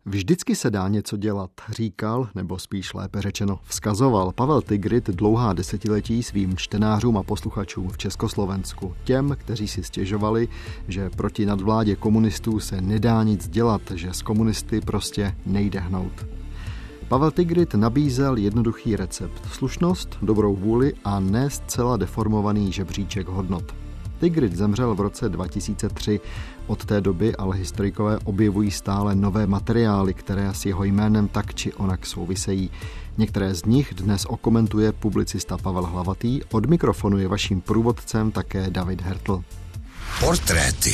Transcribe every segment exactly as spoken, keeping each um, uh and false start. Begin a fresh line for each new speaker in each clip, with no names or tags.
Vždycky se dá něco dělat, říkal, nebo spíš lépe řečeno vzkazoval Pavel Tigrit dlouhá desetiletí svým čtenářům a posluchačům v Československu. Těm, kteří si stěžovali, že proti nadvládě komunistů se nedá nic dělat, že s komunisty prostě nejde hnout. Pavel Tigrit nabízel jednoduchý recept. Slušnost, dobrou vůli a ne zcela deformovaný žebříček hodnot. Tigrit zemřel v roce dva tisíce tři. Od té doby ale historikové objevují stále nové materiály, které s jeho jménem tak či onak souvisejí. Některé z nich dnes okomentuje publicista Pavel Hlavatý. Od mikrofonu je vaším průvodcem také David Hertl.
Portréty.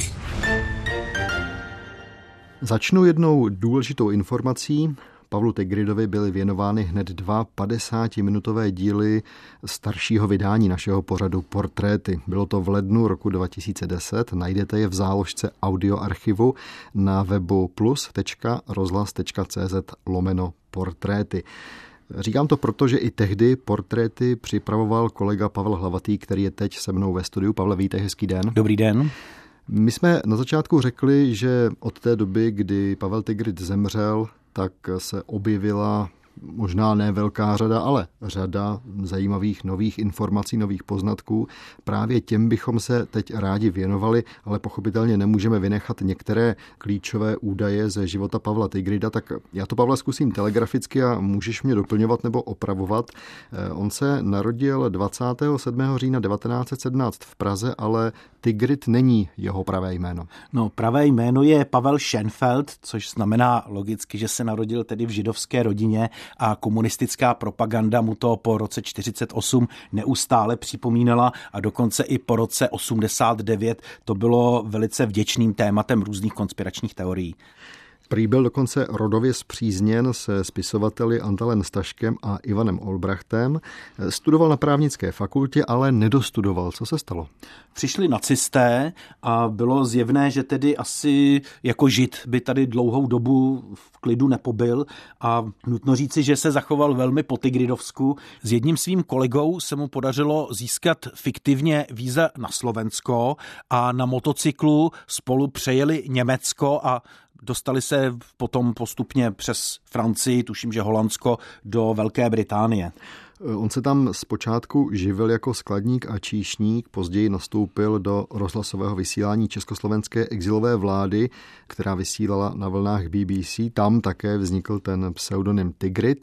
Začnu jednou důležitou informací. Pavlu Tigritovi byly věnovány hned dva padesátiminutové díly staršího vydání našeho pořadu Portréty. Bylo to v lednu roku dva tisíce deset, najdete je v záložce audioarchivu na webu plus tečka rozhlas tečka cz lomeno portréty. Říkám to proto, že i tehdy portréty připravoval kolega Pavel Hlavatý, který je teď se mnou ve studiu. Pavle, vítej, hezký den.
Dobrý den.
My jsme na začátku řekli, že od té doby, kdy Pavel Tigrit zemřel, tak se objevila možná ne velká řada, ale řada zajímavých nových informací, nových poznatků. Právě těm bychom se teď rádi věnovali, ale pochopitelně nemůžeme vynechat některé klíčové údaje ze života Pavla Tigrita, tak já to, Pavle, zkusím telegraficky a můžeš mě doplňovat nebo opravovat. On se narodil dvacátého sedmého října devatenáct set sedmnáct v Praze, ale Tigrit není jeho pravé jméno.
No, pravé jméno je Pavel Schenfeld, což znamená logicky, že se narodil tedy v židovské rodině a komunistická propaganda mu to po roce čtyřicet osm neustále připomínala a dokonce i po roce osmdesát devět to bylo velice vděčným tématem různých konspiračních teorií.
Prý byl dokonce rodově spřízněn se spisovateli Antalem Staškem a Ivanem Olbrachtem. Studoval na právnické fakultě, ale nedostudoval. Co se stalo?
Přišli nacisté a bylo zjevné, že tedy asi jako žid by tady dlouhou dobu v klidu nepobyl a nutno říci, že se zachoval velmi po tigridovsku. S jedním svým kolegou se mu podařilo získat fiktivně víza na Slovensko a na motocyklu spolu přejeli Německo a dostali se potom postupně přes Francii, tuším, že Holandsko, do Velké Británie.
On se tam zpočátku živil jako skladník a číšník, později nastoupil do rozhlasového vysílání československé exilové vlády, která vysílala na vlnách B B C. Tam také vznikl ten pseudonym Tigrit.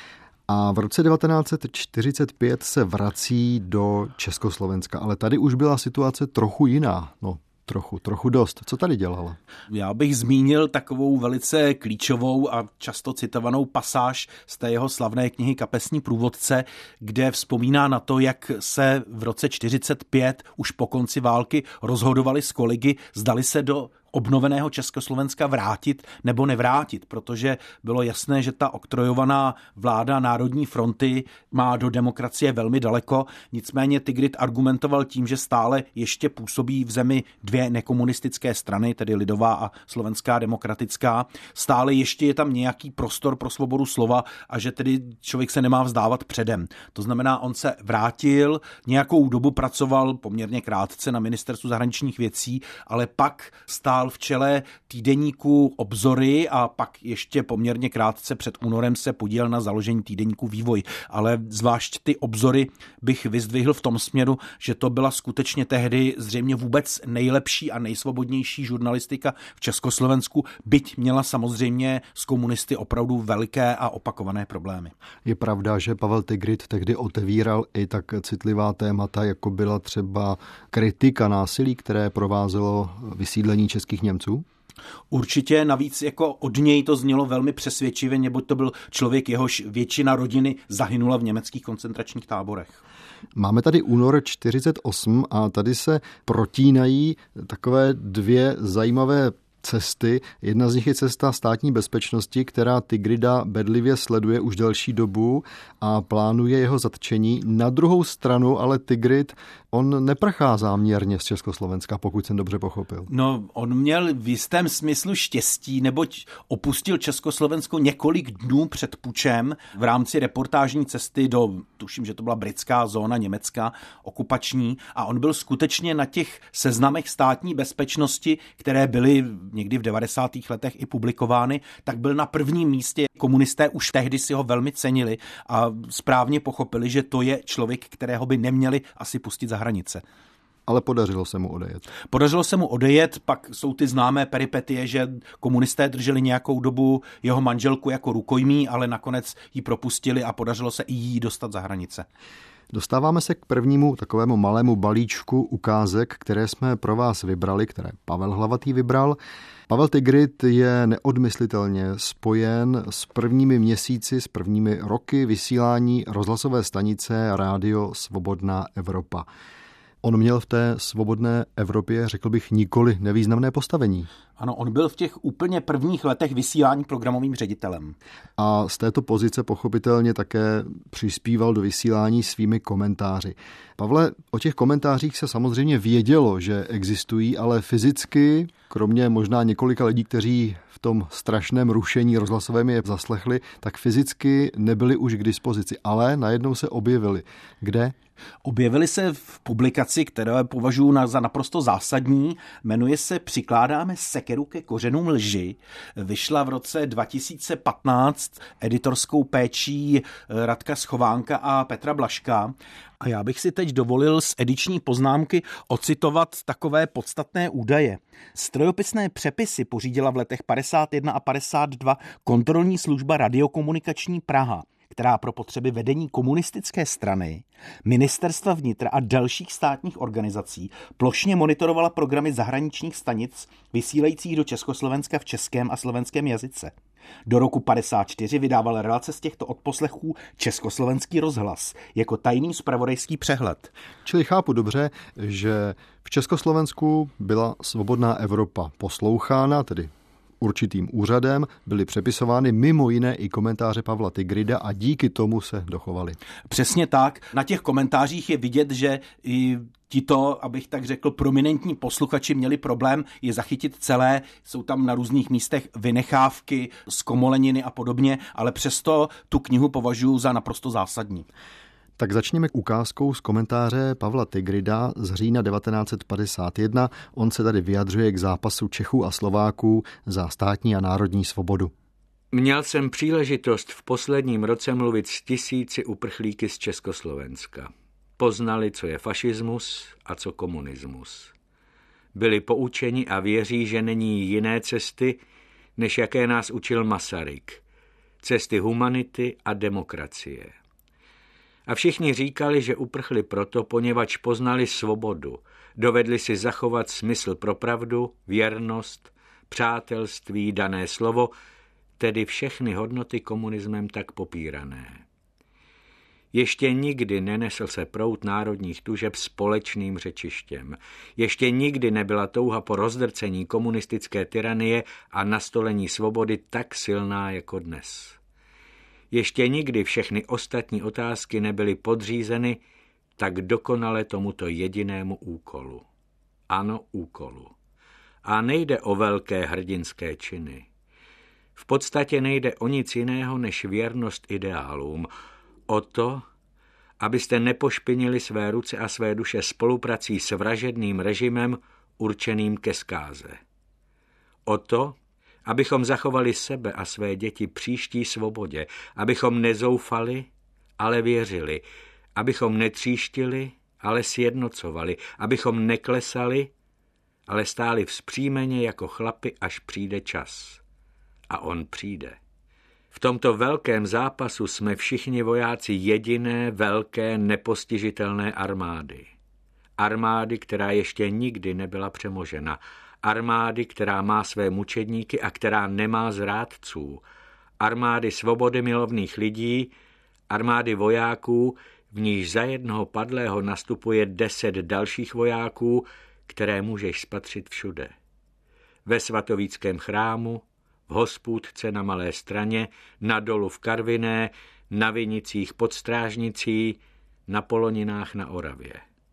A v roce devatenáct set čtyřicet pět se vrací do Československa, ale tady už byla situace trochu jiná. No, Trochu, trochu dost. Co tady dělala?
Já bych zmínil takovou velice klíčovou a často citovanou pasáž z té jeho slavné knihy Kapesní průvodce, kde vzpomíná na to, jak se v roce čtyřicet pět už po konci války rozhodovali s kolegy, zdali se do obnoveného Československa vrátit nebo nevrátit, protože bylo jasné, že ta oktrojovaná vláda Národní fronty má do demokracie velmi daleko. Nicméně Tigrit argumentoval tím, že stále ještě působí v zemi dvě nekomunistické strany, tedy Lidová a Slovenská demokratická. Stále ještě je tam nějaký prostor pro svobodu slova a že tedy člověk se nemá vzdávat předem. To znamená, on se vrátil, nějakou dobu pracoval poměrně krátce na ministerstvu zahraničních věcí, ale pak stál v čele týdeníku Obzory a pak ještě poměrně krátce před únorem se podílel na založení týdeníku Vývoj. Ale zvlášť ty Obzory bych vyzdvihl v tom směru, že to byla skutečně tehdy zřejmě vůbec nejlepší a nejsvobodnější žurnalistika v Československu, byť měla samozřejmě s komunisty opravdu veliké a opakované problémy.
Je pravda, že Pavel Tigrit tehdy otevíral i tak citlivá témata, jako byla třeba kritika násilí, které provázelo vysídlení českých Němců?
Určitě, navíc jako od něj to znělo velmi přesvědčivě, neboť to byl člověk, jehož většina rodiny zahynula v německých koncentračních táborech.
Máme tady únor čtyřicet osm a tady se protínají takové dvě zajímavé cesty. Jedna z nich je cesta státní bezpečnosti, která Tigrita bedlivě sleduje už delší dobu a plánuje jeho zatčení. Na druhou stranu ale Tigrit, on neprchá záměrně z Československa, pokud jsem dobře pochopil.
No, on měl v jistém smyslu štěstí, neboť opustil Československo několik dnů před pučem v rámci reportážní cesty do, tuším, že to byla britská zóna, německá, okupační, a on byl skutečně na těch seznamech státní bezpečnosti, které byly někdy v devadesátých letech i publikovány, tak byl na prvním místě. Komunisté už tehdy si ho velmi cenili a správně pochopili, že to je člověk, kterého by neměli asi pustit za hranice.
Ale podařilo se mu odejet.
Podařilo se mu odejet, pak jsou ty známé peripetie, že komunisté drželi nějakou dobu jeho manželku jako rukojmí, ale nakonec ji propustili a podařilo se i jí dostat za hranice.
Dostáváme se k prvnímu takovému malému balíčku ukázek, které jsme pro vás vybrali, které Pavel Hlavatý vybral. Pavel Tigrit je neodmyslitelně spojen s prvními měsíci, s prvními roky vysílání rozhlasové stanice Rádio Svobodná Evropa. On měl v té svobodné Evropě, řekl bych, nikoli nevýznamné postavení.
Ano, on byl v těch úplně prvních letech vysílání programovým ředitelem.
A z této pozice pochopitelně také přispíval do vysílání svými komentáři. Pavle, o těch komentářích se samozřejmě vědělo, že existují, ale fyzicky, kromě možná několika lidí, kteří v tom strašném rušení rozhlasovém je zaslechli, tak fyzicky nebyli už k dispozici, ale najednou se objevili. Kde?
Objevili se v publikaci, které považuji za naprosto zásadní, jmenuje se Přikládáme sekeru ke kořenům lži. Vyšla v roce dva tisíce patnáct editorskou péčí Radka Schovánka a Petra Blažka. A já bych si teď dovolil z ediční poznámky ocitovat takové podstatné údaje. Strojopisné přepisy pořídila v letech padesát jedna a padesát dva kontrolní služba Radiokomunikační Praha, která pro potřeby vedení komunistické strany, ministerstva vnitra a dalších státních organizací plošně monitorovala programy zahraničních stanic vysílajících do Československa v českém a slovenském jazyce. Do roku padesát čtyři vydával relace z těchto odposlechů Československý rozhlas jako tajný zpravodajský přehled.
Čili chápu dobře, že v Československu byla Svobodná Evropa poslouchána, tedy určitým úřadem, byly přepisovány mimo jiné i komentáře Pavla Tigrida a díky tomu se dochovaly.
Přesně tak. Na těch komentářích je vidět, že i tito, abych tak řekl, prominentní posluchači měli problém je zachytit celé. Jsou tam na různých místech vynechávky, zkomoleniny a podobně, ale přesto tu knihu považuji za naprosto zásadní.
Tak začněme ukázkou z komentáře Pavla Tigrida z října devatenáct set padesát jedna. On se tady vyjadřuje k zápasu Čechů a Slováků za státní a národní svobodu.
Měl jsem příležitost v posledním roce mluvit s tisíci uprchlíky z Československa. Poznali, co je fašismus a co komunismus. Byli poučeni a věří, že není jiné cesty, než jaké nás učil Masaryk. Cesty humanity a demokracie. A všichni říkali, že uprchli proto, poněvadž poznali svobodu, dovedli si zachovat smysl pro pravdu, věrnost, přátelství, dané slovo, tedy všechny hodnoty komunismem tak popírané. Ještě nikdy nenesl se proud národních tužeb společným řečištěm. Ještě nikdy nebyla touha po rozdrcení komunistické tyranie a nastolení svobody tak silná jako dnes. Ještě nikdy všechny ostatní otázky nebyly podřízeny tak dokonale tomuto jedinému úkolu. Ano, úkolu. A nejde o velké hrdinské činy. V podstatě nejde o nic jiného než věrnost ideálům. O to, abyste nepošpinili své ruce a své duše spoluprací s vražedným režimem určeným ke zkáze. O to, abychom zachovali sebe a své děti příští svobodě, abychom nezoufali, ale věřili, abychom netříštili, ale sjednocovali, abychom neklesali, ale stáli vzpřímeně jako chlapi, až přijde čas. A on přijde. V tomto velkém zápasu jsme všichni vojáci jediné, velké, nepostižitelné armády. Armády, která ještě nikdy nebyla přemožena. Armády, která má své mučedníky a která nemá zrádců. Armády svobody milovných lidí, armády vojáků, v níž za jednoho padlého nastupuje deset dalších vojáků, které můžeš spatřit všude. Ve svatovíckém chrámu, v hospůdce na Malé Straně, na dolu v Karviné, na vinicích pod Strážnicí, na Poloninách na Oravě.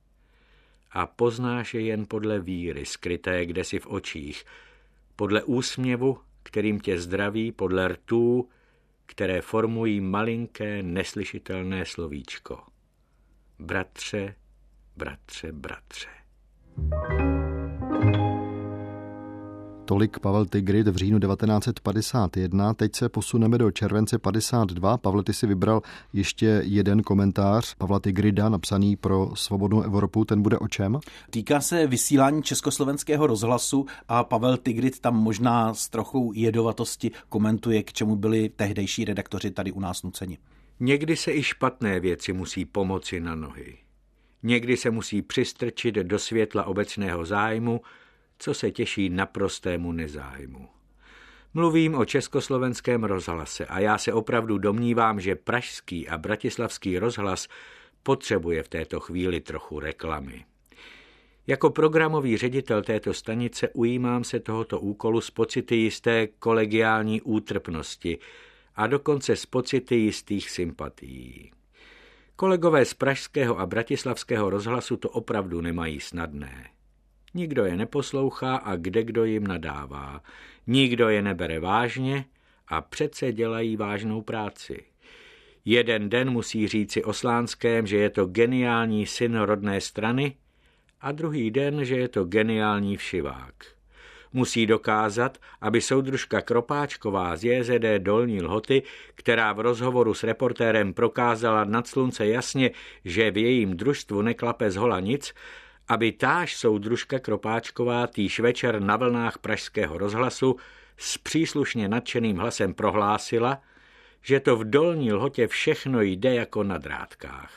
A poznáš je jen podle víry, skryté kdesi v očích, podle úsměvu, kterým tě zdraví, podle rtů, které formují malinké, neslyšitelné slovíčko. Bratře, bratře, bratře.
Tolik Pavel Tigrid v říjnu devatenáct set padesát jedna. Teď se posuneme do července padesát dva. Pavle, ty si vybral ještě jeden komentář Pavla Tigrida, napsaný pro Svobodnou Evropu. Ten bude o čem?
Týká se vysílání Československého rozhlasu a Pavel Tigrid tam možná s trochou jedovatosti komentuje, k čemu byli tehdejší redaktoři tady u nás nuceni.
Někdy se i špatné věci musí pomoci na nohy. Někdy se musí přistrčit do světla obecného zájmu, co se těší naprostému nezájmu. Mluvím o Československém rozhlase a já se opravdu domnívám, že pražský a bratislavský rozhlas potřebuje v této chvíli trochu reklamy. Jako programový ředitel této stanice ujímám se tohoto úkolu s pocity jisté kolegiální útrpnosti a dokonce s pocity jistých sympatií. Kolegové z pražského a bratislavského rozhlasu to opravdu nemají snadné. Nikdo je neposlouchá a kdekdo jim nadává. Nikdo je nebere vážně a přece dělají vážnou práci. Jeden den musí říci o Slánském, že je to geniální syn rodné strany, a druhý den, že je to geniální všivák. Musí dokázat, aby soudružka Kropáčková z J Z D Dolní Lhoty, která v rozhovoru s reportérem prokázala nad slunce jasně, že v jejím družstvu neklape zhola nic, aby táž soudružka Kropáčková týž večer na vlnách pražského rozhlasu s příslušně nadšeným hlasem prohlásila, že to v Dolní Lhotě všechno jde jako na drátkách.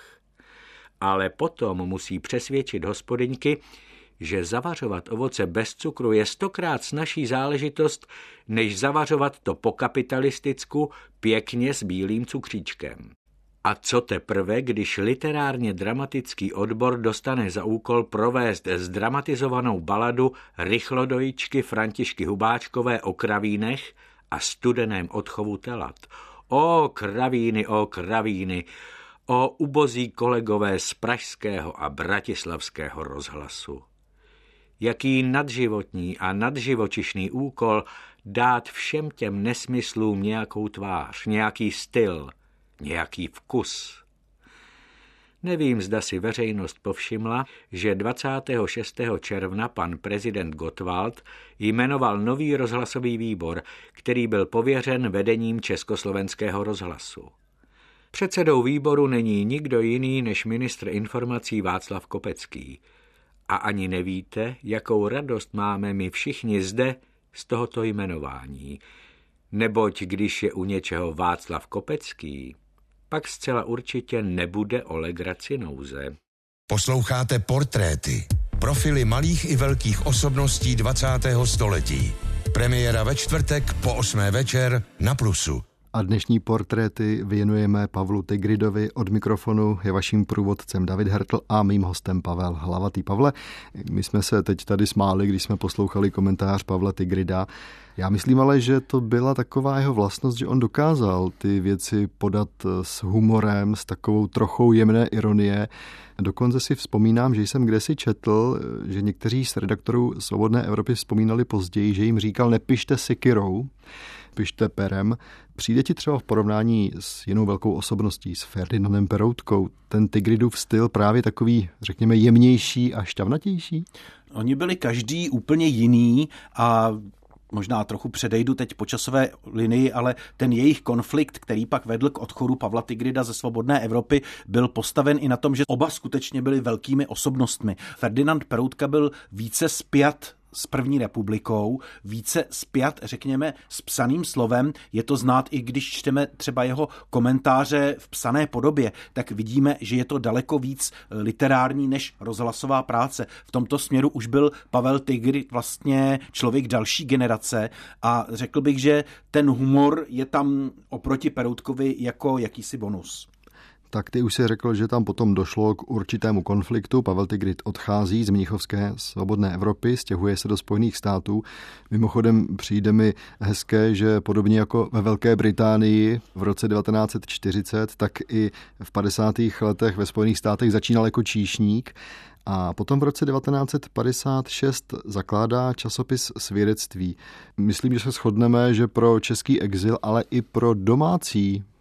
Ale potom musí přesvědčit hospodyňky, že zavařovat ovoce bez cukru je stokrát snazší záležitost, než zavařovat to po kapitalisticku pěkně s bílým cukříčkem. A co teprve, když literárně dramatický odbor dostane za úkol provést zdramatizovanou baladu rychlodojičky Františky Hubáčkové o kravínech a studeném odchovu telat. O kravíny, o kravíny, o ubozí kolegové z pražského a bratislavského rozhlasu. Jaký nadživotní a nadživočišný úkol dát všem těm nesmyslům nějakou tvář, nějaký styl, nějaký vkus. Nevím, zda si veřejnost povšimla, že dvacátého šestého června pan prezident Gottwald jmenoval nový rozhlasový výbor, který byl pověřen vedením Československého rozhlasu. Předsedou výboru není nikdo jiný než ministr informací Václav Kopecký. A ani nevíte, jakou radost máme my všichni zde z tohoto jmenování. Neboť když je u něčeho Václav Kopecký, pak zcela určitě nebude o legraci nouze.
Posloucháte Portréty. Profily malých i velkých osobností dvacátého století. Premiéra ve čtvrtek po osmé večer na Plusu.
A dnešní portréty věnujeme Pavlu Tigridovi. Od mikrofonu je vaším průvodcem David Hertl a mým hostem Pavel Hlavatý. Pavle, my jsme se teď tady smáli, když jsme poslouchali komentář Pavla Tigrida. Já myslím ale, že to byla taková jeho vlastnost, že on dokázal ty věci podat s humorem, s takovou trochou jemné ironie. Dokonce si vzpomínám, že jsem kdesi četl, že někteří z redaktorů Svobodné Evropy vzpomínali později, že jim říkal nepište sekyrou, pište perem. Přijde ti třeba v porovnání s jinou velkou osobností, s Ferdinandem Peroutkou, ten Tigridův styl právě takový, řekněme, jemnější a šťavnatější?
Oni byli každý úplně jiný a možná trochu předejdu teď po časové linii, ale ten jejich konflikt, který pak vedl k odchodu Pavla Tigrida ze Svobodné Evropy, byl postaven i na tom, že oba skutečně byli velkými osobnostmi. Ferdinand Peroutka byl více spjat s první republikou, více spjat, řekněme, s psaným slovem. Je to znát i když čteme třeba jeho komentáře v psané podobě, tak vidíme, že je to daleko víc literární než rozhlasová práce. V tomto směru už byl Pavel Tigrid vlastně člověk další generace a řekl bych, že ten humor je tam oproti Peroutkovi jako jakýsi bonus.
Tak ty už si řekl, že tam potom došlo k určitému konfliktu. Pavel Tigrid odchází z Mnichovské Svobodné Evropy, stěhuje se do Spojených států. Mimochodem přijde mi hezké, že podobně jako ve Velké Británii v roce devatenáct set čtyřicet, tak i v padesátých letech ve Spojených státech začínal jako číšník. A potom v roce devatenáct set padesát šest zakládá časopis Svědectví. Myslím, že se shodneme, že pro český exil, ale i pro domácí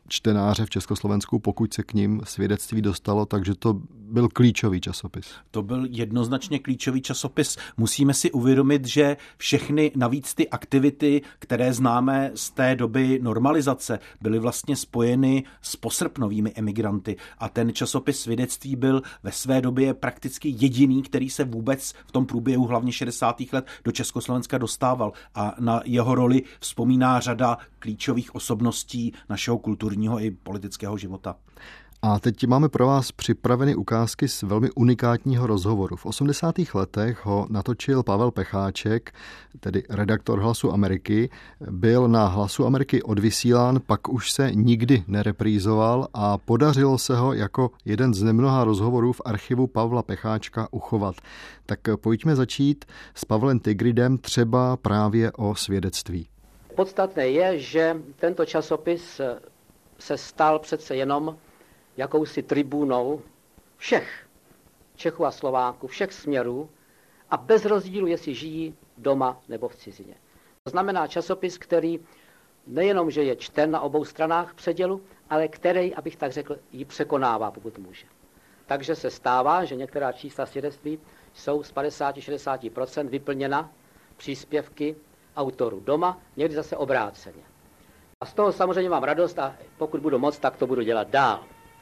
čtenáře v Československu, pokud se k ním svědectví dostalo, takže to byl klíčový časopis.
To byl jednoznačně klíčový časopis. Musíme si uvědomit, že všechny navíc ty aktivity, které známe z té doby normalizace, byly vlastně spojeny s posrpnovými emigranty a ten časopis Svědectví byl ve své době prakticky jediný, který se vůbec v tom průběhu hlavně šedesátých let do Československa dostával a na jeho roli vzpomíná řada klíčových osobností našeho kulturního i politického života.
A teď máme pro vás připraveny ukázky z velmi unikátního rozhovoru. V osmdesátých letech ho natočil Pavel Pecháček, tedy redaktor Hlasu Ameriky. Byl na Hlasu Ameriky odvysílán, pak už se nikdy nereprízoval a podařilo se ho jako jeden z nemnoha rozhovorů v archivu Pavla Pecháčka uchovat. Tak pojďme začít s Pavlem Tigridem třeba právě o svědectví.
Podstatné je, že tento časopis se stal přece jenom jakousi tribunou všech Čechů a Slováků, všech směrů a bez rozdílu, jestli žijí doma nebo v cizině. To znamená časopis, který nejenom, že je čten na obou stranách předělu, ale který, abych tak řekl, ji překonává, pokud může. Takže se stává, že některá čísla svědectví jsou z padesát až šedesát procent vyplněna příspěvky autorů doma, někdy zase obráceně. A z toho samozřejmě mám radost a pokud budu moct, tak to budu dělat dál.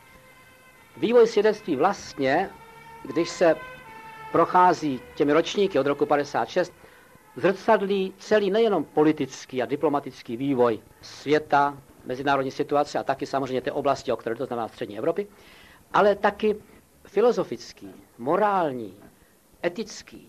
Vývoj svědectví vlastně, když se prochází těmi ročníky od roku padesát šest, zrcadlí celý nejenom politický a diplomatický vývoj světa, mezinárodní situace a taky samozřejmě té oblasti, o které to znamená střední Evropy, ale taky filozofický, morální, etický.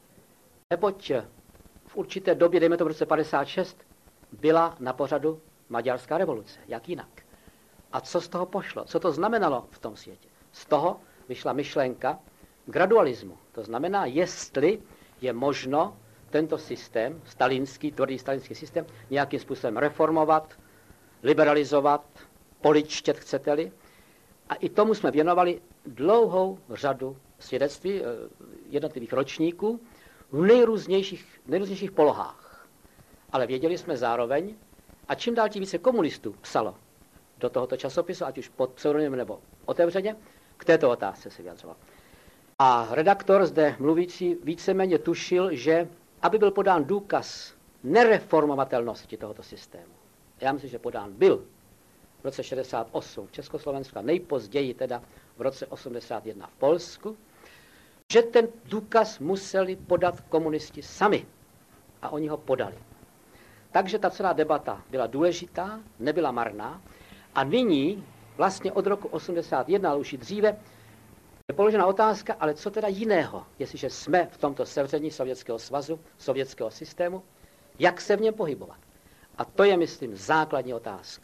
Neboť v určité době, dejme to v roce padesát šest, byla na pořadu Maďarská revoluce. Jak jinak? A co z toho pošlo? Co to znamenalo v tom světě? Z toho vyšla myšlenka gradualismu. To znamená, jestli je možno tento systém, stalinský, tvrdý stalinský systém, nějakým způsobem reformovat, liberalizovat, poličtět, chcete-li. A i tomu jsme věnovali dlouhou řadu svědectví jednotlivých ročníků v nejrůznějších, nejrůznějších polohách. Ale věděli jsme zároveň, a čím dál tím více komunistů psalo do tohoto časopisu, ať už pod pseudonymem nebo otevřeně, k této otázce se vyjadřoval. A redaktor zde mluvící víceméně tušil, že aby byl podán důkaz nereformovatelnosti tohoto systému, já myslím, že podán byl v roce šedesát osm v Československu a nejpozději teda v roce osmdesát jedna v Polsku, že ten důkaz museli podat komunisti sami. A oni ho podali. Takže ta celá debata byla důležitá, nebyla marná. A nyní, vlastně od roku osmdesát jedna, ale už i dříve, je položena otázka, ale co teda jiného, jestliže jsme v tomto sevření Sovětského svazu, sovětského systému, jak se v něm pohybovat. A to je, myslím, základní otázka.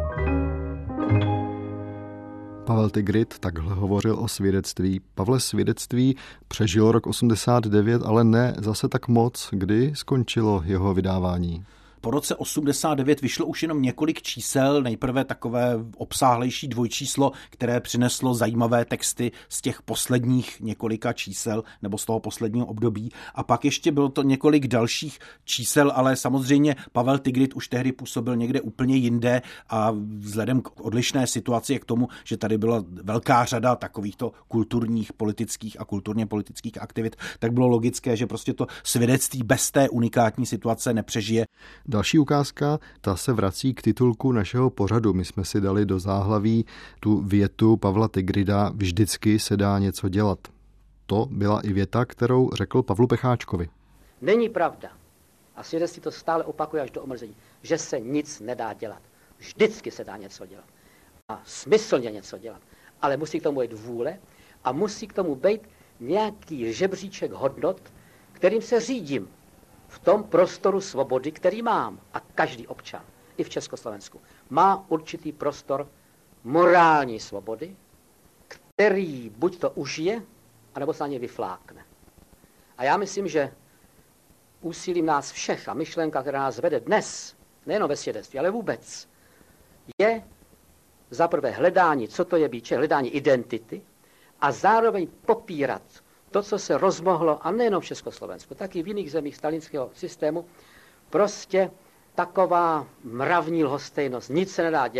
Pavel Tigrid takhle hovořil o svědectví. Pavle, svědectví přežilo rok osmdesát devět, ale ne zase tak moc. Kdy skončilo jeho vydávání?
Po roce osmdesát devět vyšlo už jenom několik čísel, nejprve takové obsáhlejší dvojčíslo, které přineslo zajímavé texty z těch posledních několika čísel nebo z toho posledního období. A pak ještě bylo to několik dalších čísel, ale samozřejmě Pavel Tigrid už tehdy působil někde úplně jinde a vzhledem k odlišné situaci, k tomu, že tady byla velká řada takovýchto kulturních, politických a kulturně politických aktivit, tak bylo logické, že prostě to svědectví bez té unikátní situace nepřežije.
Další ukázka, ta se vrací k titulku našeho pořadu. My jsme si dali do záhlaví tu větu Pavla Tigrida: vždycky se dá něco dělat. To byla i věta, kterou řekl Pavlu Pecháčkovi.
Není pravda, a svědectví to stále opakuje až do omrzení, že se nic nedá dělat. Vždycky se dá něco dělat. A smyslně něco dělat. Ale musí k tomu být vůle a musí k tomu být nějaký žebříček hodnot, kterým se řídím v tom prostoru svobody, který mám. A každý občan, i v Československu, má určitý prostor morální svobody, který buď to užije, anebo se na ně vyflákne. A já myslím, že úsilím nás všech a myšlenka, která nás vede dnes, nejen ve svědectví, ale vůbec, je zaprvé hledání, co to je být, hledání identity a zároveň popírat to, co se rozmohlo, a nejenom v Československu, taky v jiných zemích stalinského systému, prostě taková mravní lhostejnost, nic se nedá dělat,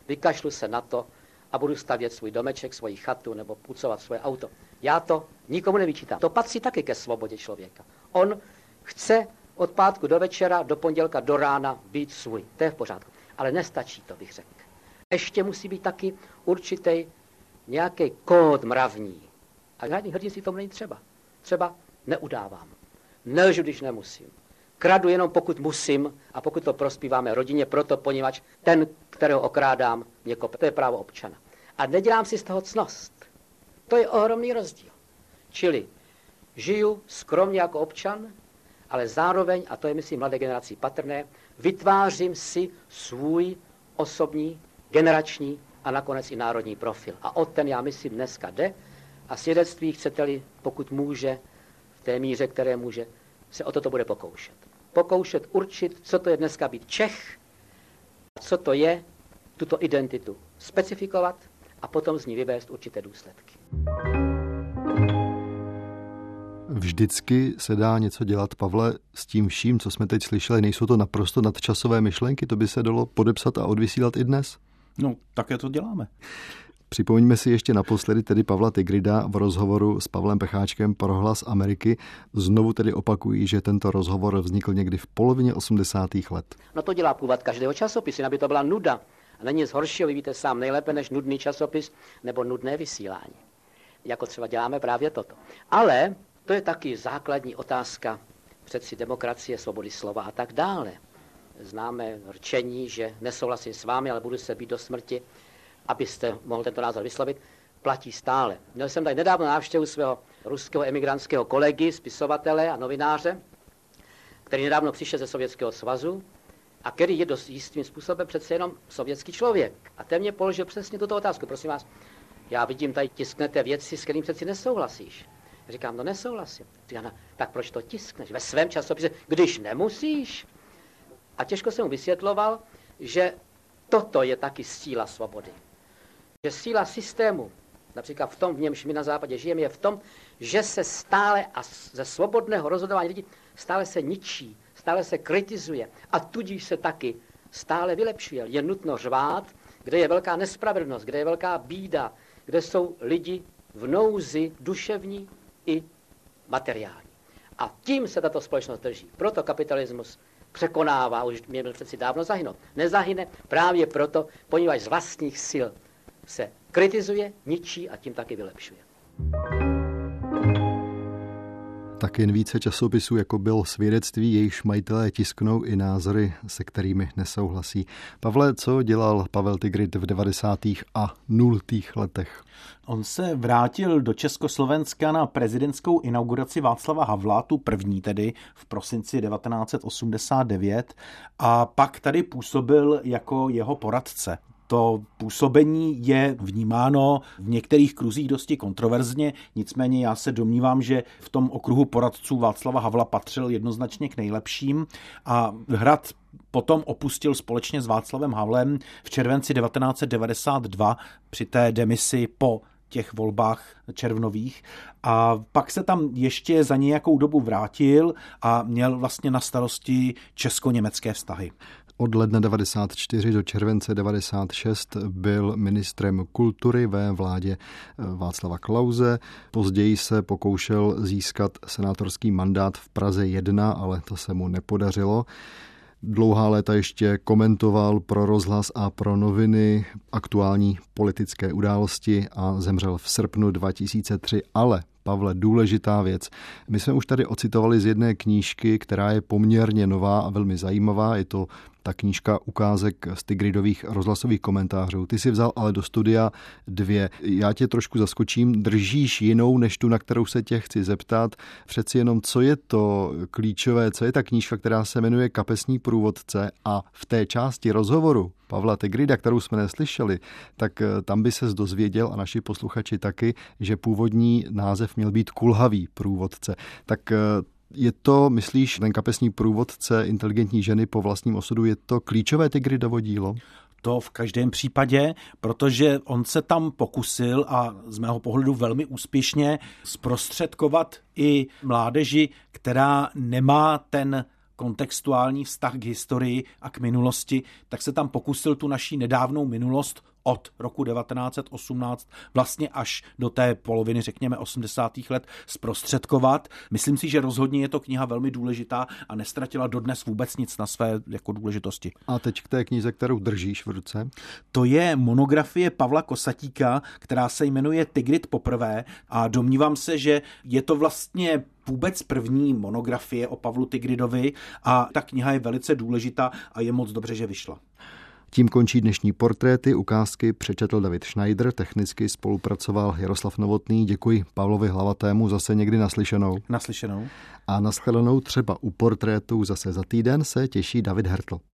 vykašlu se na to a budu stavět svůj domeček, svoji chatu nebo pucovat svoje auto. Já to nikomu nevyčítám. To patří taky ke svobodě člověka. On chce od pátku do večera, do pondělka, do rána být svůj. To je v pořádku. Ale nestačí to, bych řekl. Ještě musí být taky určitý nějaký kód mravní. A žádný hrdinství tomu není třeba. Třeba neudávám. Nelžu, když nemusím. Kradu jenom pokud musím a pokud to prospíváme rodině, proto poněvadž ten, kterého okrádám, mě kope. To je právo občana. A nedělám si z toho ctnost. To je ohromný rozdíl. Čili žiju skromně jako občan, ale zároveň, a to je myslím mladé generaci patrné, vytvářím si svůj osobní, generační a nakonec i národní profil. A o ten já myslím dneska jde a svědectví, chcete-li, pokud může, v té míře, které může, se o toto bude pokoušet. Pokoušet určit, co to je dneska být Čech, co to je tuto identitu specifikovat a potom z ní vyvést určité důsledky.
Vždycky se dá něco dělat, Pavle, s tím vším, co jsme teď slyšeli. Nejsou to naprosto nadčasové myšlenky? To by se dalo podepsat a odvysílat i dnes?
No, také to děláme.
Připomeňme si ještě naposledy tedy Pavla Tigrida v rozhovoru s Pavlem Pecháčkem pro Hlas Ameriky. Znovu tedy opakují, že tento rozhovor vznikl někdy v polovině osmdesátých let.
No to dělá původ každého časopisu, aby to byla nuda. A není nic horšího, vy víte sám nejlépe, než nudný časopis nebo nudné vysílání. Jako třeba děláme právě toto. Ale to je taky základní otázka přeci demokracie, svobody slova a tak dále. Známe rčení, že nesouhlasím s vámi, ale budu se být do smrti, abyste mohl tento názor vyslovit, platí stále. Měl jsem tady nedávno návštěvu svého ruského emigrantského kolegy, spisovatele a novináře, který nedávno přišel ze Sovětského svazu a který je dost jistým způsobem přece jenom sovětský člověk. A ten mě položil přesně tuto otázku. Prosím vás, já vidím, tady tisknete věci, s kterým přeci nesouhlasíš. Říkám, no nesouhlasím. Říkám, tak proč to tiskneš? Ve svém časopise, když nemusíš. A těžko jsem mu vysvětloval, že toto je taky síla svobody. Že síla systému, například v tom, v němž my na západě žijeme, je v tom, že se stále a ze svobodného rozhodování lidí stále se ničí, stále se kritizuje a tudíž se taky stále vylepšuje. Je nutno řvát, kde je velká nespravedlnost, kde je velká bída, kde jsou lidi v nouzi duševní i materiální. A tím se tato společnost drží. Proto kapitalismus překonává, už měl přeci dávno zahynout. Nezahyne právě proto, poněvadž z vlastních sil se kritizuje, ničí a tím taky vylepšuje.
Tak jen více časopisů, jako byl Svědectví, jejichž majitelé tisknou i názory, se kterými nesouhlasí. Pavle, co dělal Pavel Tigrid v devadesátých a nultých letech?
On se vrátil do Československa na prezidentskou inauguraci Václava Havla, tu první tedy v prosinci devatenáct set osmdesát devět, a pak tady působil jako jeho poradce. To působení je vnímáno v některých kruzích dosti kontroverzně, nicméně já se domnívám, že v tom okruhu poradců Václava Havla patřil jednoznačně k nejlepším a Hrad potom opustil společně s Václavem Havlem v červenci devatenáct set devadesát dva při té demisi po těch volbách červnových a pak se tam ještě za nějakou dobu vrátil a měl vlastně na starosti česko-německé vztahy.
Od ledna devadesát čtyři do července devadesát šest byl ministrem kultury ve vládě Václava Klause. Později se pokoušel získat senátorský mandát v Praze jedna, ale to se mu nepodařilo. Dlouhá léta ještě komentoval pro rozhlas a pro noviny aktuální politické události a zemřel v srpnu dva tisíce tři, ale Pavle, důležitá věc. My jsme už tady ocitovali z jedné knížky, která je poměrně nová a velmi zajímavá. Je to ta knížka ukázek z Tigridových rozhlasových komentářů. Ty si vzal ale do studia dvě. Já tě trošku zaskočím. Držíš jinou, než tu, na kterou se tě chci zeptat. Přeci jenom, co je to klíčové, co je ta knížka, která se jmenuje Kapesní průvodce a v té části rozhovoru Pavla Tigrida, kterou jsme neslyšeli, tak tam by ses dozvěděl a naši posluchači taky, že původní název měl být Kulhavý průvodce. Tak je to, myslíš, ten kapesní průvodce inteligentní ženy po vlastním osudu, je to klíčové Tigridovo dílo?
To v každém případě, protože on se tam pokusil a z mého pohledu velmi úspěšně zprostředkovat i mládeži, která nemá ten kontextuální vztah k historii a k minulosti, tak se tam pokusil tu naší nedávnou minulost od roku devatenáct set osmnáct vlastně až do té poloviny, řekněme, osmdesátých let zprostředkovat. Myslím si, že rozhodně je to kniha velmi důležitá a nestratila dodnes vůbec nic na své jako důležitosti.
A teď k té knize, kterou držíš v ruce.
To je monografie Pavla Kosatíka, která se jmenuje Tigrid poprvé a domnívám se, že je to vlastně vůbec první monografie o Pavlu Tigridovi a ta kniha je velice důležitá a je moc dobře, že vyšla.
Tím končí dnešní portréty, ukázky přečetl David Schneider, technicky spolupracoval Jaroslav Novotný. Děkuji Pavlovi Hlavatému, zase někdy naslyšenou.
Naslyšenou.
A nashledanou třeba u portrétů zase za týden se těší David Hertl.